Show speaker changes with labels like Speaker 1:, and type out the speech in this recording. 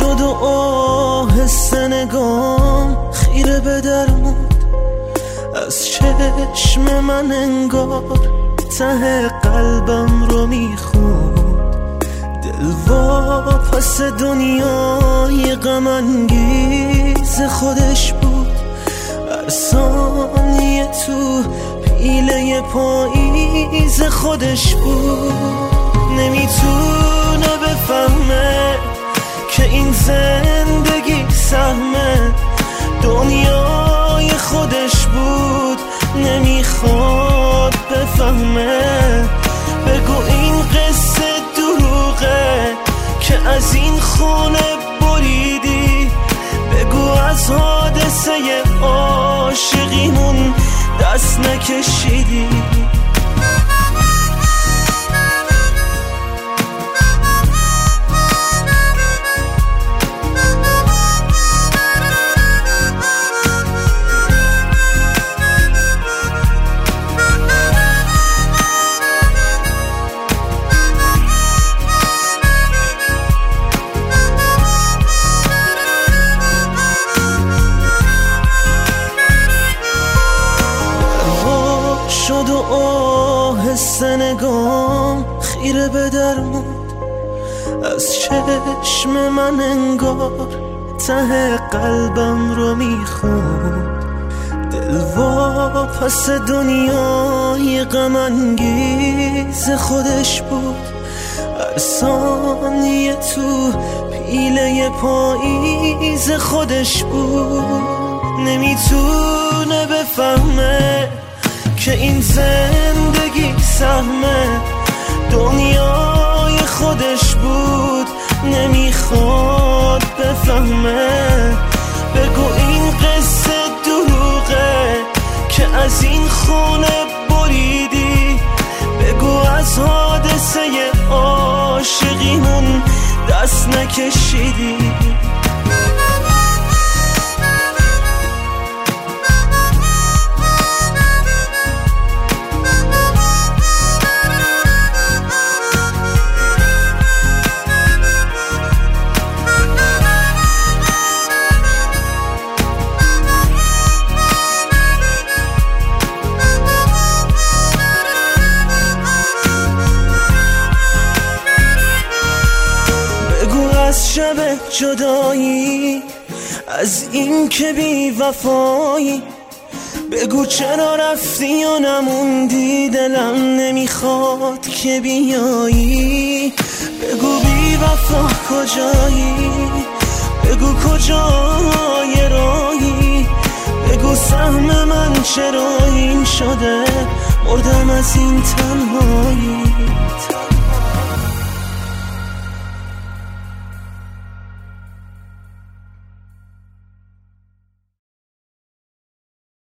Speaker 1: شد و آهسته نگام خیره به در موند، از چشم من انگار ته قلبم رو میخوند. دل واپس دنیای غم انگیز خودش بود، هر ثانیه تو پیله پاییز خودش بود. نمیتونه بفهمه که این زندگی سهمه دنیای خودش بود، نمیخواد بفهمه. بگو این قصه دروغه که از این خونه بریدی، بگو از حادثه عاشقیمون دست نکشیدی. شد و آهسته نگام خیره به در موند، از چشم من انگار ته قلبم رو میخوند. دل واپس دنیای غم انگیز خودش بود، هر ثانیه تو پیله پاییز خودش بود. نمیتونه بفهمه که این زندگی سهمه دنیای خودش بود، نمیخواد بفهمه. بگو این قصه دروغه که از این خونه بریدی، بگو از حادثه عاشقیمون دست نکشیدی. از شب جدایی، از این که بی وفایی، بگو چرا رفتی و نموندی، دلم نمیخواد که بیایی. بگو بی وفا کجایی، بگو کجای راهی، بگو سهم من چرا این شده، مردم از این تنهایی.